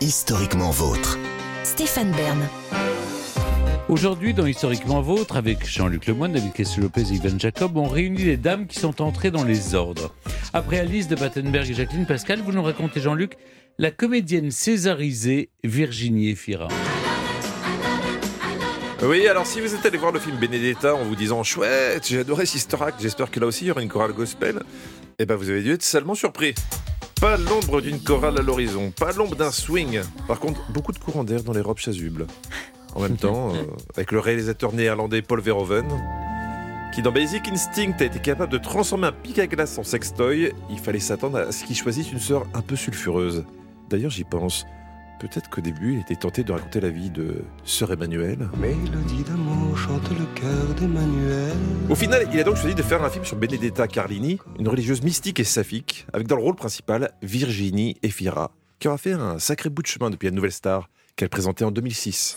Historiquement vôtre. Stéphane Bern. Aujourd'hui, dans Historiquement Vôtre, avec Jean-Luc Lemoyne, David Kessel-Lopez et Yvan Jacob, on réunit les dames qui sont entrées dans les ordres. Après Alice de Battenberg et Jacqueline Pascal, vous nous racontez, Jean-Luc, la comédienne césarisée Virginie Efira. Oui, alors si vous êtes allé voir le film Benedetta en vous disant « Chouette, j'ai adoré Sister Act, j'espère que là aussi il y aura une chorale gospel », eh ben vous avez dû être salement surpris. Pas l'ombre d'une chorale à l'horizon, pas l'ombre d'un swing. Par contre, beaucoup de courants d'air dans les robes chasubles. En même temps, avec le réalisateur néerlandais Paul Verhoeven, qui dans Basic Instinct a été capable de transformer un pic à glace en sextoy, il fallait s'attendre à ce qu'il choisisse une sœur un peu sulfureuse. D'ailleurs, j'y pense. Peut-être qu'au début, il était tenté de raconter la vie de sœur Emmanuel. Mélodie d'amour chante le cœur d'Emmanuel. Au final, il a donc choisi de faire un film sur Benedetta Carlini, une religieuse mystique et saphique, avec dans le rôle principal Virginie Efira, qui aura fait un sacré bout de chemin depuis la Nouvelle Star qu'elle présentait en 2006.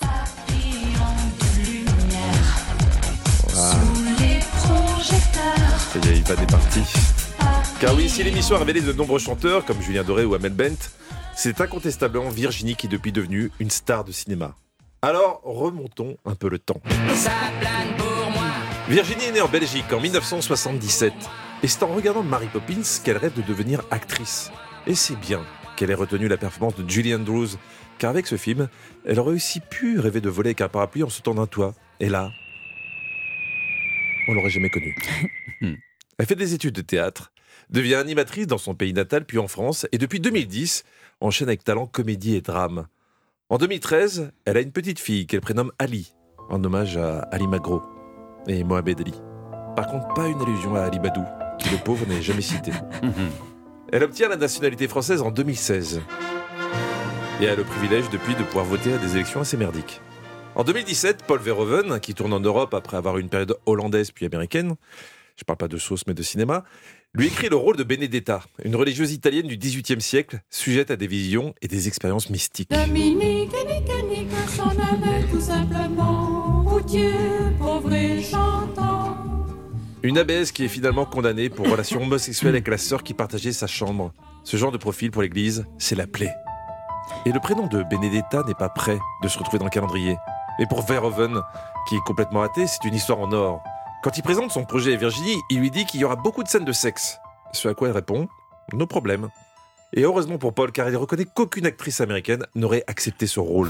Ça y est, Ivan est parti. Car oui, si l'émission a révélé de nombreux chanteurs, comme Julien Doré ou Amel Bent, c'est incontestablement Virginie qui est depuis devenue une star de cinéma. Alors, remontons un peu le temps. Virginie est née en Belgique en 1977. Et c'est en regardant Mary Poppins qu'elle rêve de devenir actrice. Et c'est bien qu'elle ait retenu la performance de Julie Andrews, car avec ce film, elle aurait aussi pu rêver de voler avec un parapluie en sautant d'un toit. Et là, on l'aurait jamais connue. Elle fait des études de théâtre, devient animatrice dans son pays natal puis en France, et depuis 2010, enchaîne avec talent comédie et drame. En 2013, elle a une petite fille qu'elle prénomme Ali, en hommage à Ali Magro et Mohamed Ali. Par contre, pas une allusion à Ali Badou, qui le pauvre n'est jamais cité. Elle obtient la nationalité française en 2016 et a le privilège depuis de pouvoir voter à des élections assez merdiques. En 2017, Paul Verhoeven, qui tourne en Europe après avoir eu une période hollandaise puis américaine, je parle pas de sauce mais de cinéma, lui écrit le rôle de Benedetta, une religieuse italienne du XVIIIe siècle, sujette à des visions et des expériences mystiques. Dominique s'en allait tout simplement, routier, pauvre et chantant. Une abbesse qui est finalement condamnée pour relation homosexuelle avec la sœur qui partageait sa chambre. Ce genre de profil pour l'église, c'est la plaie. Et le prénom de Benedetta n'est pas prêt de se retrouver dans le calendrier. Mais pour Verhoeven, qui est complètement athée, c'est une histoire en or. Quand il présente son projet à Virginie, il lui dit qu'il y aura beaucoup de scènes de sexe. Ce à quoi elle répond « No problème ». Et heureusement pour Paul, car il reconnaît qu'aucune actrice américaine n'aurait accepté ce rôle.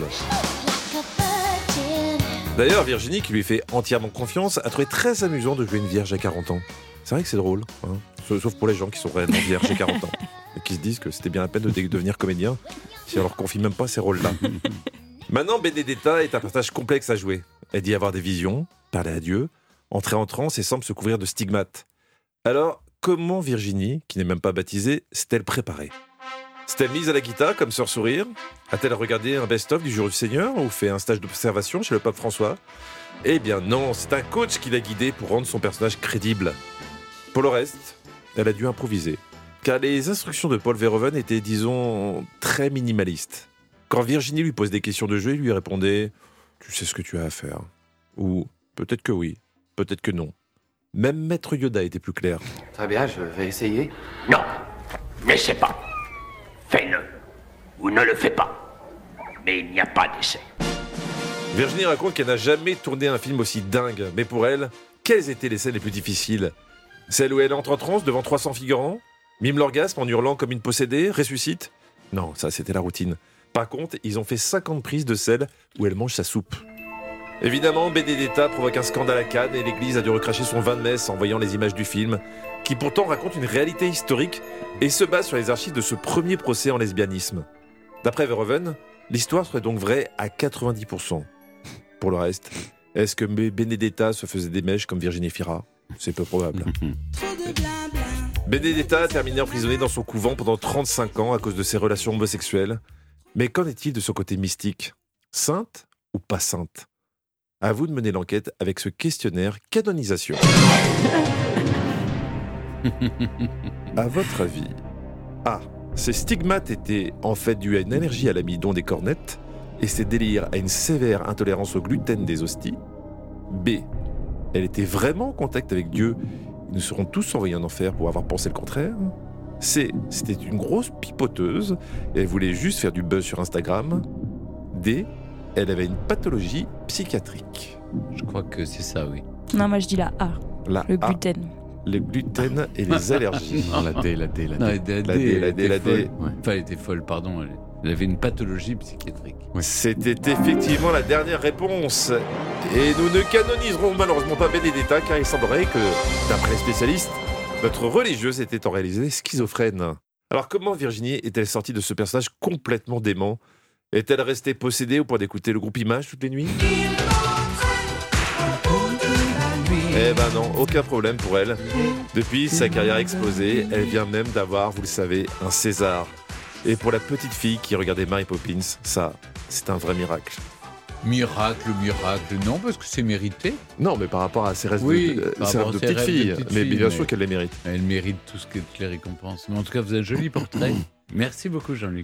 D'ailleurs, Virginie, qui lui fait entièrement confiance, a trouvé très amusant de jouer une vierge à 40 ans. C'est vrai que c'est drôle, hein, sauf pour les gens qui sont réellement vierges à 40 ans, et qui se disent que c'était bien la peine de devenir comédien si on leur confie même pas ces rôles-là. Maintenant, Benedetta est un personnage complexe à jouer. Elle dit avoir des visions, parler à Dieu, entrer en transe et semble se couvrir de stigmates. Alors, comment Virginie, qui n'est même pas baptisée, s'est-elle préparée ? S'est-elle mise à la guitare comme Sœur Sourire ? A-t-elle regardé un best-of du Jour du Seigneur ou fait un stage d'observation chez le pape François ? Eh bien non, c'est un coach qui l'a guidée pour rendre son personnage crédible. Pour le reste, elle a dû improviser. Car les instructions de Paul Verhoeven étaient, disons, très minimalistes. Quand Virginie lui pose des questions de jeu, il lui répondait « Tu sais ce que tu as à faire » ou « Peut-être que oui, peut-être que non ». Même Maître Yoda était plus clair. Très bien, je vais essayer. Non, n'essaie pas. Fais-le. Ou ne le fais pas. Mais il n'y a pas d'essai. Virginie raconte qu'elle n'a jamais tourné un film aussi dingue. Mais pour elle, quelles étaient les scènes les plus difficiles ? Celle où elle entre en transe devant 300 figurants ? Mime l'orgasme en hurlant comme une possédée ? Ressuscite ? Non, ça c'était la routine. Par contre, ils ont fait 50 prises de celle où elle mange sa soupe. Évidemment, Benedetta provoque un scandale à Cannes et l'église a dû recracher son vin de messe en voyant les images du film, qui pourtant raconte une réalité historique et se base sur les archives de ce premier procès en lesbianisme. D'après Verhoeven, l'histoire serait donc vraie à 90%. Pour le reste, est-ce que Benedetta se faisait des mèches comme Virginie Efira ? C'est peu probable. Benedetta a terminé emprisonnée dans son couvent pendant 35 ans à cause de ses relations homosexuelles. Mais qu'en est-il de son côté mystique ? Sainte ou pas sainte ? À vous de mener l'enquête avec ce questionnaire canonisation. À votre avis, A. Ces stigmates étaient en fait dus à une allergie à l'amidon des cornettes et ses délires à une sévère intolérance au gluten des hosties. B. Elle était vraiment en contact avec Dieu. Nous serons tous envoyés en enfer pour avoir pensé le contraire. C'était une grosse pipoteuse. Et elle voulait juste faire du buzz sur Instagram. D, elle avait une pathologie psychiatrique. Je crois que c'est ça, oui. Non, moi je dis la A, La le A, gluten. le gluten et les allergies. Non, la D. Non, elle était La D, elle était folle. Ouais. Enfin, elle était folle, pardon. Elle avait une pathologie psychiatrique. C'était effectivement la dernière réponse. Et nous ne canoniserons malheureusement pas Benedetta, car il semblerait que, d'après les spécialistes, notre religieuse était en réalité schizophrène. Alors comment Virginie est-elle sortie de ce personnage complètement dément ? Est-elle restée possédée au point d'écouter le groupe Image toutes les nuits ? Eh ben non, aucun problème pour elle. Depuis, sa carrière a explosé. Elle vient même d'avoir, vous le savez, un César. Et pour la petite fille qui regardait Mary Poppins, ça, c'est un vrai miracle. Miracle, non, parce que c'est mérité. Non, mais par rapport à ses rêves Oui, de, par ses rapport rêves de à ses petite rêves de fille. petite Mais fille, bien mais- sûr qu'elle les mérite. Elle mérite toutes les récompenses. Mais en tout cas, vous avez un joli portrait. Merci beaucoup, Jean-Luc.